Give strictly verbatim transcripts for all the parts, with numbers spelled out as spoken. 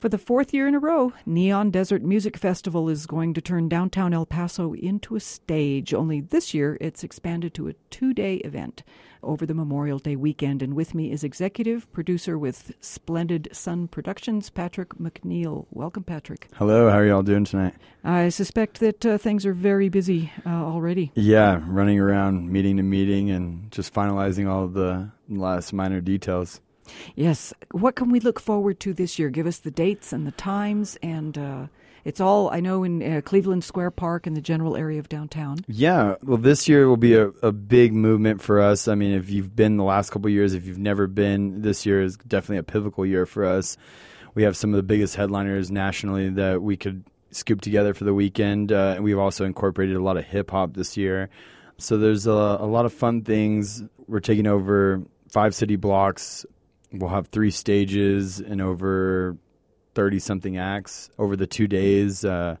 For the fourth year in a row, Neon Desert Music Festival is going to turn downtown El Paso into a stage. Only this year, it's expanded to a two-day event over the Memorial Day weekend. And with me is executive producer with Splendid Sun Productions, Patrick McNeil. Welcome, Patrick. Hello. How are you all doing tonight? I suspect that uh, things are very busy uh, already. Yeah, running around meeting to meeting and just finalizing all of the last minor details. Yes. What can we look forward to this year? Give us the dates and the times, and uh, it's all, I know, in uh, Cleveland Square Park in the general area of downtown. Yeah. Well, this year will be a, a big movement for us. I mean, if you've been the last couple of years, if you've never been, this year is definitely a pivotal year for us. We have some of the biggest headliners nationally that we could scoop together for the weekend, uh, and we've also incorporated a lot of hip-hop this year. So there's a, a lot of fun things. We're taking over five city blocks. We'll have three stages and over thirty-something acts over the two days. Uh,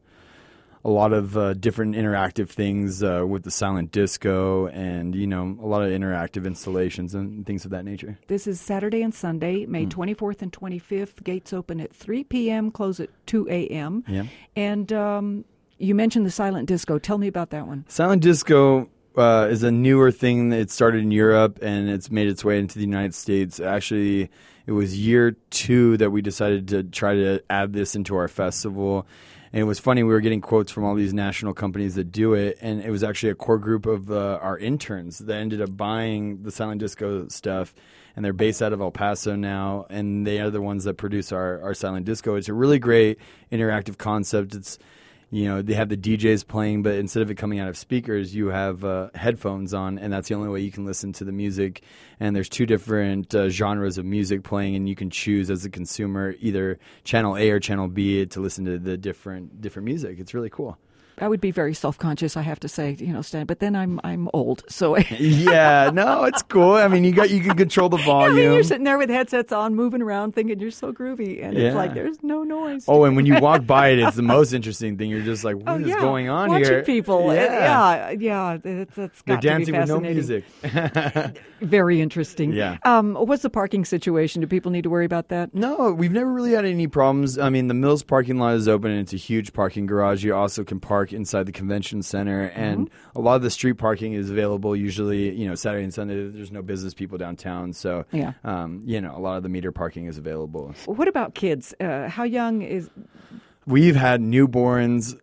a lot of uh, different interactive things uh, with the silent disco and, you know, a lot of interactive installations and things of that nature. This is Saturday and Sunday, May twenty-fourth and twenty-fifth. Gates open at three p.m., close at two a.m. Yeah. And um, you mentioned the silent disco. Tell me about that one. Silent disco Uh, is a newer thing that it started in Europe and it's made its way into the United States. Actually, it was year two that we decided to try to add this into our festival. And it was funny, we were getting quotes from all these national companies that do it, and it was actually a core group of uh, our interns that ended up buying the silent disco stuff. And they're based out of El Paso now, and they are the ones that produce our, our silent disco. It's a really great interactive concept. It's You know, they have the D Js playing, but instead of it coming out of speakers, you have uh, headphones on, and that's the only way you can listen to the music. And there's two different uh, genres of music playing, and you can choose as a consumer either channel A or channel B to listen to the different different music. It's really cool. I would be very self-conscious, I have to say, you know, Stan, but then I'm I'm old, so yeah, no, it's cool. I mean, you got you can control the volume. I mean, you're sitting there with headsets on, moving around, thinking you're so groovy, and yeah. it's like there's no noise. Oh, and when you walk by it, it's the most interesting thing. You're just like, what oh, is yeah. going on Watching here? Watching people, yeah, yeah, yeah, that's, that's They're got dancing to be with no fascinating. music. Very interesting. Yeah. Um, what's the parking situation? Do people need to worry about that? No, we've never really had any problems. I mean, the Mills parking lot is open, and it's a huge parking garage. You also can park inside the convention center, and mm-hmm. a lot of the street parking is available usually, you know, Saturday and Sunday. There's no business people downtown, so, yeah. um, you know, a lot of the meter parking is available. What about kids? Uh, how young is... We've had newborns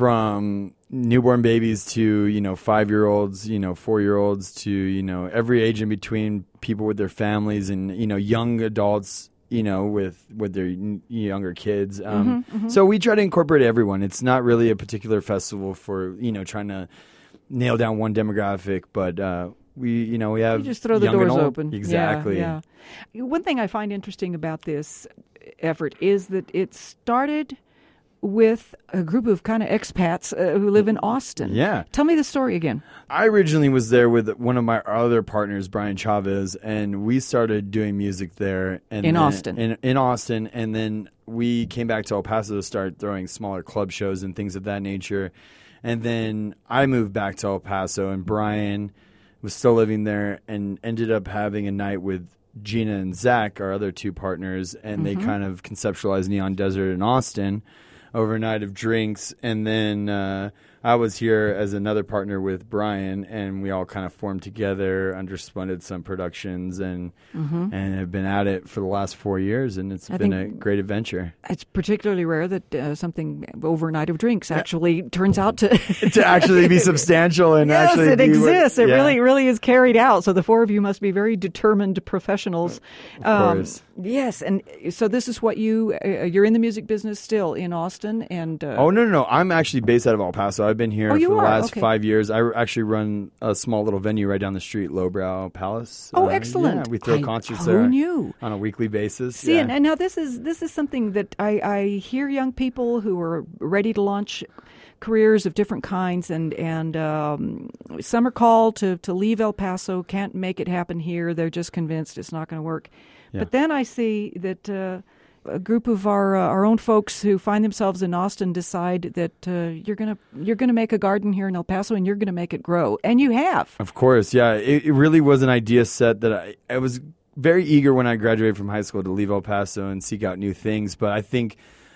from newborn babies to, you know, five-year-olds, you know, four-year-olds to, you know, every age in between, people with their families and, you know, young adults, you know, with, with their n- younger kids. Um, mm-hmm, mm-hmm. So we try to incorporate everyone. It's not really a particular festival for, you know, trying to nail down one demographic, but uh, we, you know, we have you just throw the young and doors old. open. Exactly. Yeah, yeah. One thing I find interesting about this effort is that it started with a group of kind of expats uh, who live in Austin. Yeah. Tell me the story again. I originally was there with one of my other partners, Brian Chavez, and we started doing music there. And in then, Austin. In, in Austin. And then we came back to El Paso to start throwing smaller club shows and things of that nature. And then I moved back to El Paso, and Brian was still living there and ended up having a night with Gina and Zach, our other two partners, and mm-hmm. they kind of conceptualized Neon Desert in Austin over a night of drinks. And then uh, I was here as another partner with Brian, and we all kind of formed together under Splendid Sun Productions, and mm-hmm. and have been at it for the last four years, and it's I been a great adventure. It's particularly rare that uh, something over a night of drinks actually turns out to to actually be substantial and yes, actually it be exists. What, it yeah. really, really is carried out. So the four of you must be very determined professionals. Of um, course. Yes, and so this is what you uh, you're in the music business still in Austin, and uh, oh no, no, no! I'm actually based out of El Paso. I've been here oh, for the are? last okay. five years. I actually run a small little venue right down the street, Lowbrow Palace. Oh, uh, excellent! Yeah, we throw I, concerts who there knew? on a weekly basis. See, yeah. and, and now this is this is something that I, I hear young people who are ready to launch careers of different kinds, and and um, some are called to to leave El Paso, can't make it happen here. They're just convinced it's not going to work. Yeah. But then I see that uh, a group of our uh, our own folks who find themselves in Austin decide that uh, you're gonna you're gonna make a garden here in El Paso, and you're gonna make it grow, and you have. Of course, yeah. It, it really was an idea set that I, I was very eager when I graduated from high school to leave El Paso and seek out new things. But I think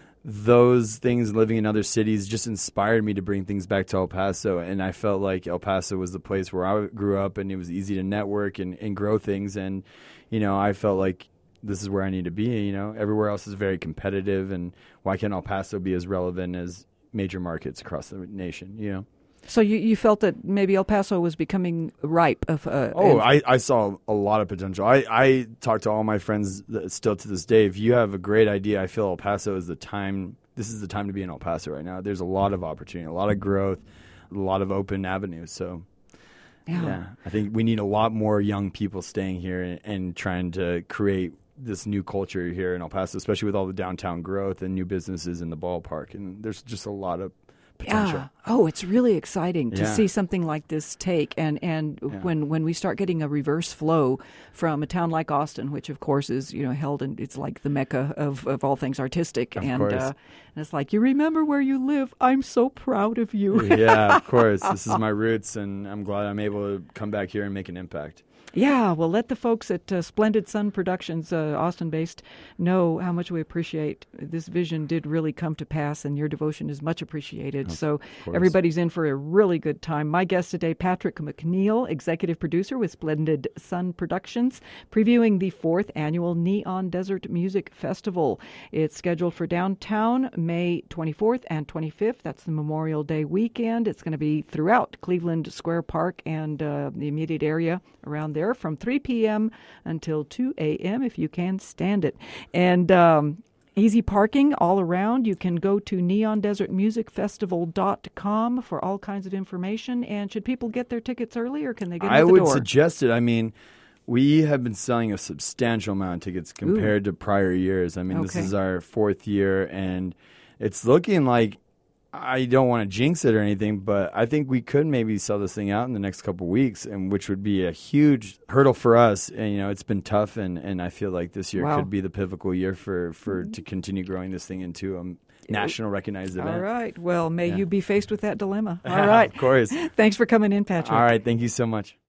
those things, living in other cities, just inspired me to bring things back to El Paso. And I felt like El Paso was the place where I grew up, and it was easy to network and, and grow things. And, you know, I felt like this is where I need to be. You know, everywhere else is very competitive, and why can't El Paso be as relevant as major markets across the nation, you know? So you, you felt that maybe El Paso was becoming ripe. Of, uh, oh, I, I saw a lot of potential. I, I talk to all my friends that still to this day. If you have a great idea, I feel El Paso is the time. This is the time to be in El Paso right now. There's a lot of opportunity, a lot of growth, a lot of open avenues. So, yeah, yeah I think we need a lot more young people staying here and, and trying to create this new culture here in El Paso, especially with all the downtown growth and new businesses in the ballpark. And there's just a lot of potential. Yeah. Oh, it's really exciting to Yeah. see something like this take. And, and Yeah. when, when we start getting a reverse flow from a town like Austin, which of course is, you know, held in, it's like the mecca of, of all things artistic. Of and, course. Uh, and it's like, you remember where you live. I'm so proud of you. Yeah, of course. This is my roots, and I'm glad I'm able to come back here and make an impact. Yeah, well, let the folks at uh, Splendid Sun Productions, uh, Austin-based, know how much we appreciate this vision did really come to pass, and your devotion is much appreciated. Of so course. everybody's in for a really good time. My guest today, Patrick McNeil, executive producer with Splendid Sun Productions, previewing the fourth annual Neon Desert Music Festival. It's scheduled for downtown May twenty-fourth and twenty-fifth. That's the Memorial Day weekend. It's going to be throughout Cleveland Square Park and uh, the immediate area around there, from three p.m. until two a.m. if you can stand it. And um, easy parking all around. You can go to neon desert music festival dot com for all kinds of information. And should people get their tickets early, or can they get them I at the would door? suggest it. I mean, we have been selling a substantial amount of tickets compared to prior years. I mean, this Okay. is our fourth year, and it's looking like, I don't want to jinx it or anything, but I think we could maybe sell this thing out in the next couple of weeks, and which would be a huge hurdle for us. And you know, it's been tough, and, and I feel like this year Wow. could be the pivotal year for, for to continue growing this thing into a national recognized event. All right. Well, may Yeah. you be faced with that dilemma. All right. Of course. Thanks for coming in, Patrick. All right. Thank you so much.